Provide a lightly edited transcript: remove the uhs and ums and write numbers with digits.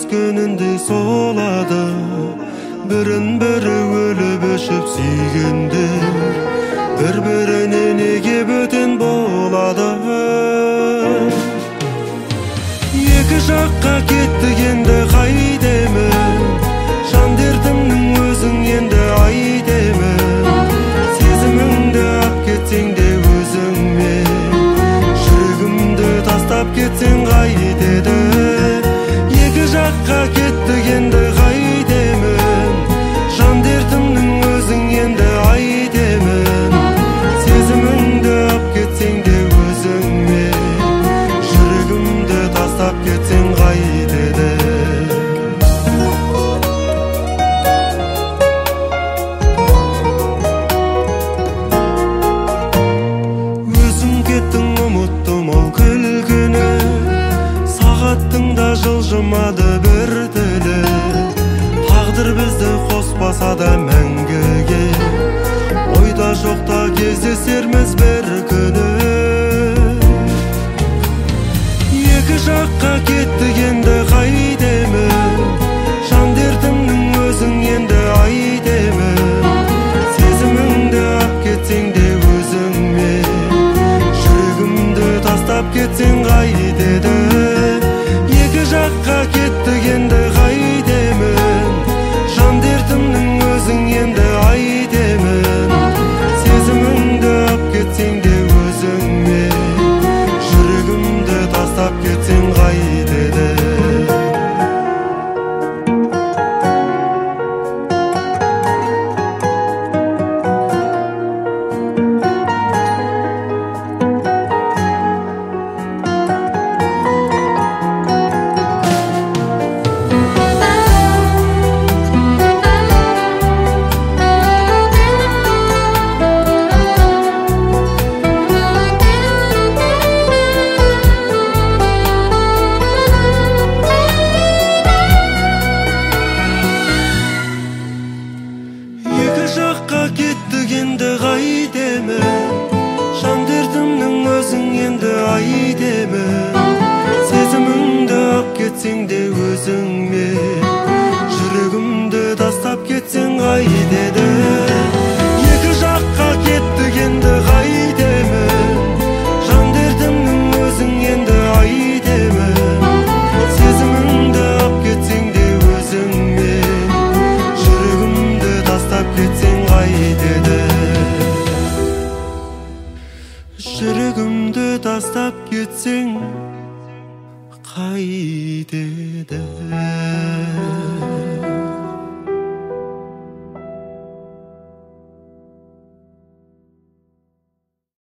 өскенінде солады, бірін-бірі өліп өшіп сүйгендер бір-біріне неге бөтен болады? Екі жаққа кеттік енді қайтемін, жан дертімнің өзің енді айтемін. Сезіміңді ап кетсең де өзіңме, жүрегімді тастап кетсең қайтеді? Екі жаққа кеттік енді қайтемін, жан дертімнің өзің енді айтемін. Сезіміңді ап кетсең де өзіңме, жүрегімді тастап кетсең қайтеді? Өзің кеттің, ұмыттым ол күлкіні, сағаттың да жылжымады бір тілі. Тағдыр бізді қоспаса да мәңгіге, ойда жоқта кездесерміз бір күні. Екі жаққа кеттік енді қайтемін, жан дертімнің өзің енді айтемін. Сезіміңді ап кетсең де өзіңме, жүрегімді тастап кетсең қайтеді? Екі жаққа кеттік енді қайтемін, жан дертімнің өзің енді айтемін. Сезіміңді ап кетсең де өзіңме, жүрегімді тастап кетсең қайтеді? Екі жаққа кеттік енді қайтемін, жан дертімнің өзің енді айтемін. Сезіміңді ап кетсең де өзіңме, жүрегімді тастап кетсең қайтеді? Екі жаққа кеттік енді қайтемін, жан дертімнің өзің енді айтемін. Сезіміңді ап кетсең де өзіңме, жүрегімді тастап кетсең қайтеді? Жүрегімді тастап кетсең қайтеді?